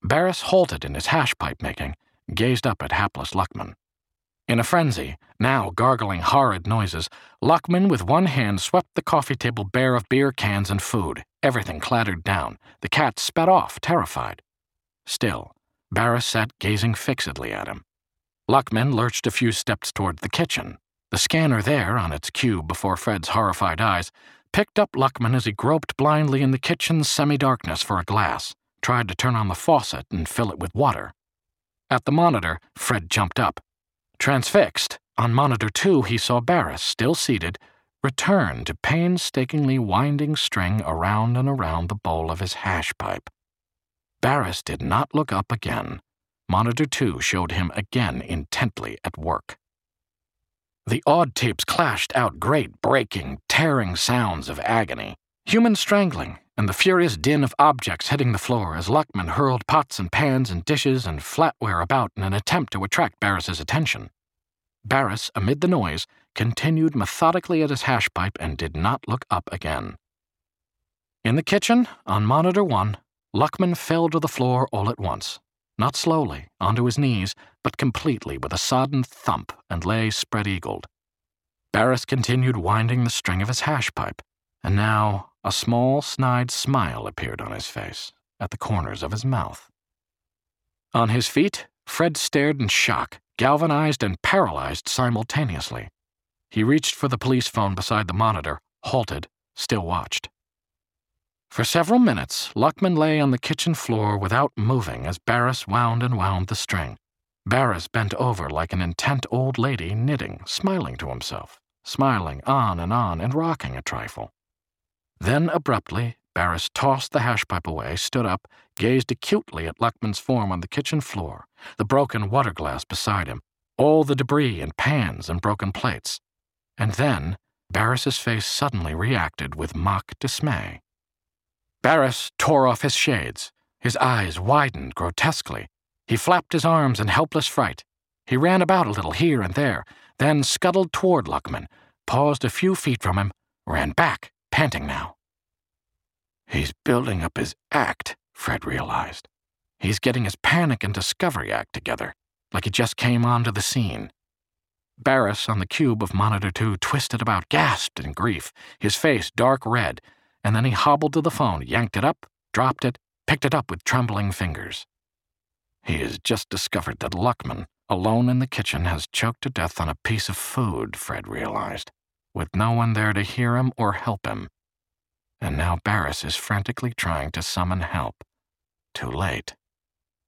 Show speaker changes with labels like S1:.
S1: Barris halted in his hash pipe making, gazed up at hapless Luckman. In a frenzy, now gargling horrid noises, Luckman with one hand swept the coffee table bare of beer cans and food. Everything clattered down. The cat sped off, terrified. Still, Barris sat gazing fixedly at him. Luckman lurched a few steps toward the kitchen. The scanner there, on its cube before Fred's horrified eyes, picked up Luckman as he groped blindly in the kitchen's semi-darkness for a glass, tried to turn on the faucet and fill it with water. At the monitor, Fred jumped up. Transfixed, on monitor 2 he saw Barris, still seated, return to painstakingly winding string around and around the bowl of his hash pipe. Barris did not look up again. Monitor 2 showed him again intently at work. The odd tapes clashed out great, breaking, tearing sounds of agony, human strangling, and the furious din of objects hitting the floor as Luckman hurled pots and pans and dishes and flatware about in an attempt to attract Barris's attention. Barris, amid the noise, continued methodically at his hash pipe and did not look up again. In the kitchen, on monitor 1, Luckman fell to the floor all at once, not slowly, onto his knees, but completely with a sodden thump, and lay spread-eagled. Barris continued winding the string of his hash pipe, and now a small, snide smile appeared on his face, at the corners of his mouth. On his feet, Fred stared in shock, galvanized and paralyzed simultaneously. He reached for the police phone beside the monitor, halted, still watched. For several minutes, Luckman lay on the kitchen floor without moving as Barris wound and wound the string. Barris bent over like an intent old lady knitting, smiling to himself, smiling on and rocking a trifle. Then, abruptly, Barris tossed the hash pipe away, stood up, gazed acutely at Luckman's form on the kitchen floor, the broken water glass beside him, all the debris and pans and broken plates. And then, Barris's face suddenly reacted with mock dismay. Barris tore off his shades. His eyes widened grotesquely. He flapped his arms in helpless fright. He ran about a little here and there, then scuttled toward Luckman, paused a few feet from him, ran back, panting now. He's building up his act, Fred realized. He's getting his panic and discovery act together, like he just came onto the scene. Barris, on the cube of monitor 2, twisted about, gasped in grief, his face dark red, and then he hobbled to the phone, yanked it up, dropped it, picked it up with trembling fingers. He has just discovered that Luckman, alone in the kitchen, has choked to death on a piece of food, Fred realized, with no one there to hear him or help him. And now Barris is frantically trying to summon help. Too late.